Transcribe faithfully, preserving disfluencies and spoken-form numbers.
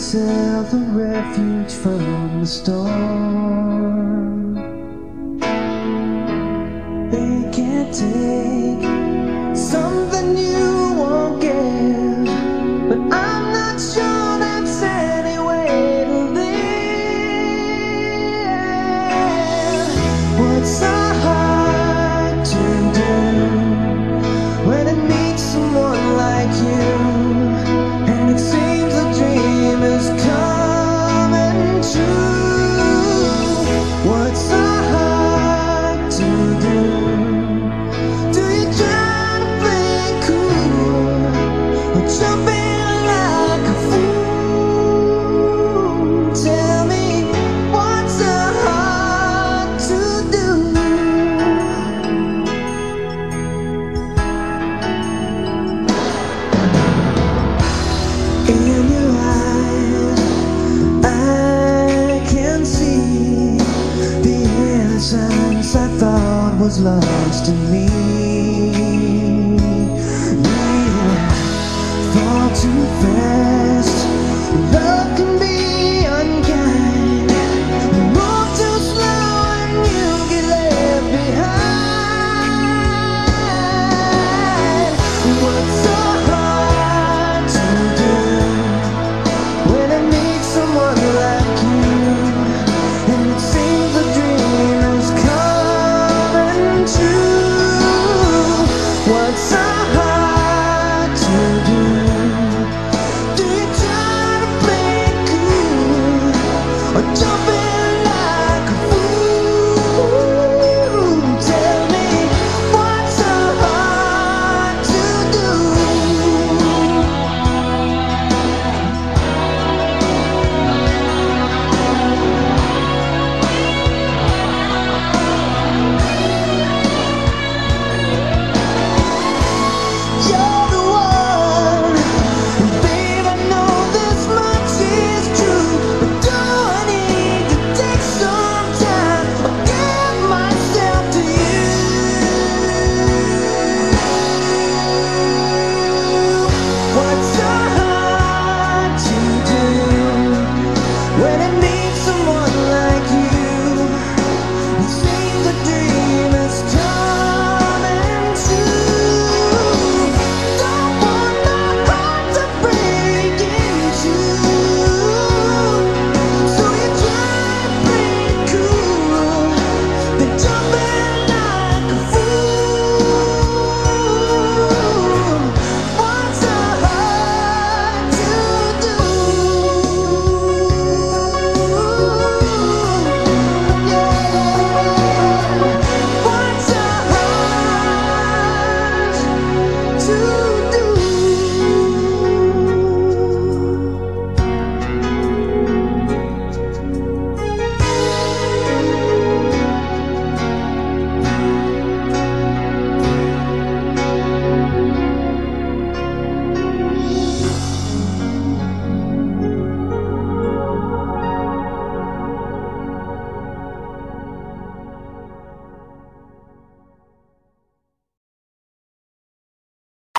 myself a refuge from the storm. They can't take something you won't give, but I'm not sure that's any way to live. What's a heart to do when it meets someone like you, and it seems the dream is coming true? What's a heart to do? Do you try to play cool, or jump in like a fool? Tell me, what's a heart to do? In your eyes, I can see the innocence I thought was lost in me. You fall too fast.